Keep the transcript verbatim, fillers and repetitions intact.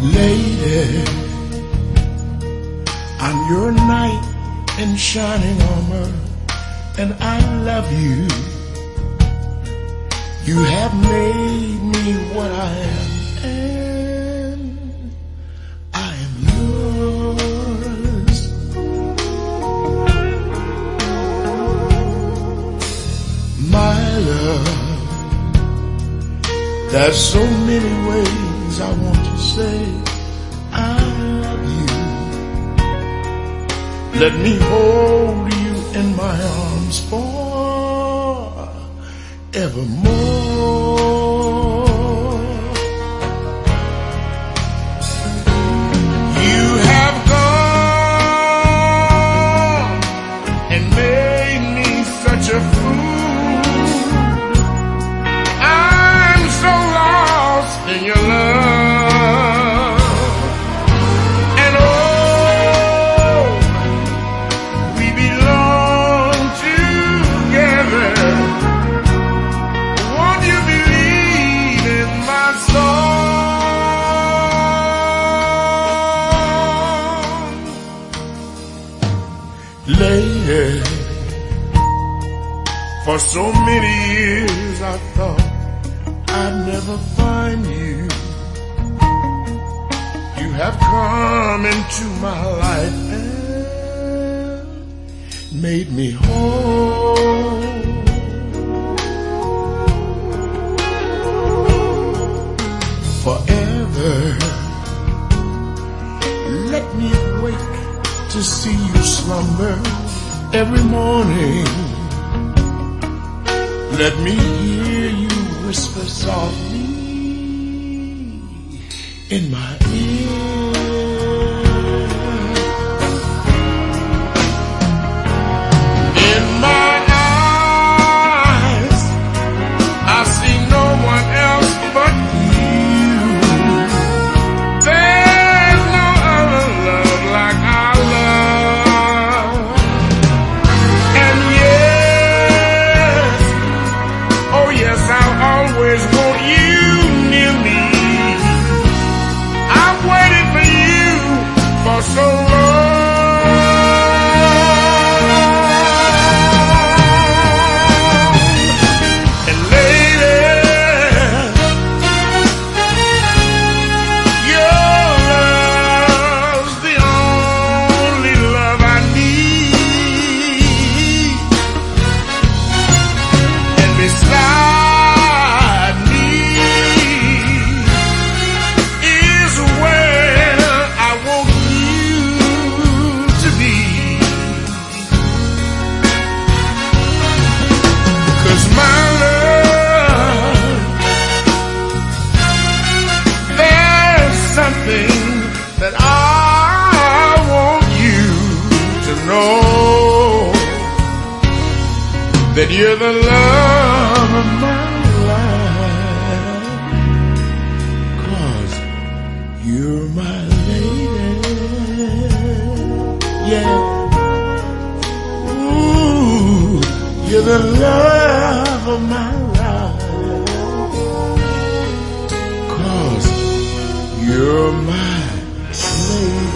Lady, I'm your knight in shining armor, and I love you. You have made me what I am, and I am yours. My love, there's so many ways I want to say I love you. Let me hold you in my arms forevermore. You have gone and made me such a fool. I'm so lost in your love. And oh, we belong together. Won't you believe in my song? Lady, for so many years I thought I'd never find you. You have come into my life and made me whole. Forever, let me wake to see you slumber every morning. Let me hear you whisper softly in my ear. In my eyes, I see no one else but you. There's no other love like our love. And yes, oh yes, I'll always want you near me. I've waited for you for so long. And lady, your love's the only love I need. And beside me is where I want you to be. 'Cause my love, there's something that I want you to know, that you're the love of my life. 'Cause you're my lady, yeah. Ooh, you're the love of my life. 'Cause you're my lady.